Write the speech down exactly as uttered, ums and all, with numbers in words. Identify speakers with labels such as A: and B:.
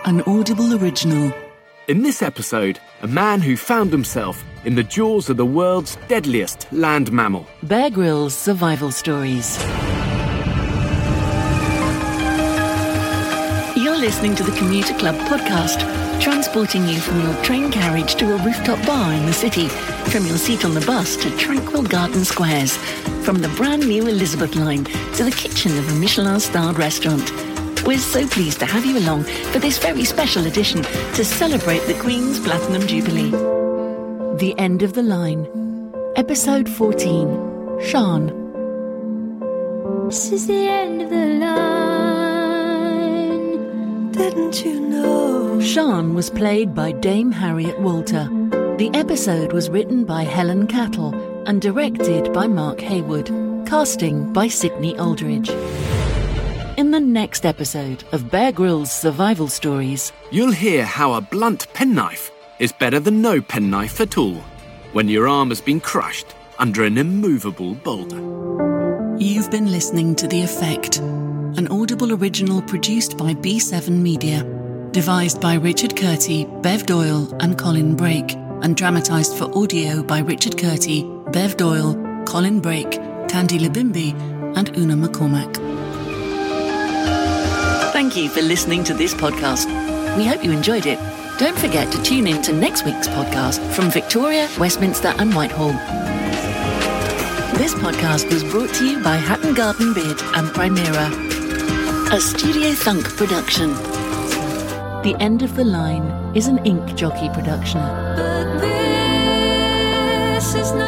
A: An Audible original.
B: In this episode, a man who found himself in the jaws of the world's deadliest land mammal.
A: Bear Grylls survival stories. You're listening to the Commuter Club podcast, transporting you from your train carriage to a rooftop bar in the city, from your seat on the bus to tranquil garden squares, from the brand new Elizabeth line to the kitchen of a Michelin-starred restaurant. We're so pleased to have you along for this very special edition to celebrate the Queen's Platinum Jubilee. The End of the Line. Episode fourteen. Sian.
C: This is the end of the line. Didn't you know?
A: Sian was played by Dame Harriet Walter. The episode was written by Helen Cattle and directed by Mark Haywood. Casting by Sydney Aldridge. In the next episode of Bear Grylls Survival Stories,
B: you'll hear how a blunt penknife is better than no penknife at all when your arm has been crushed under an immovable boulder.
A: You've been listening to The Effect, an Audible original produced by B seven Media, devised by Richard Curti, Bev Doyle and Colin Brake, and dramatised for audio by Richard Curti, Bev Doyle, Colin Brake, Tandy Labimbi and Una McCormack. Thank you for listening to this podcast. We hope you enjoyed it. Don't forget to tune in to next week's podcast from Victoria, Westminster and Whitehall. This podcast was brought to you by Hatton Garden Beard and Primera, a Studio Thunk production. The End of the Line is an Ink Jockey production.
C: But this is not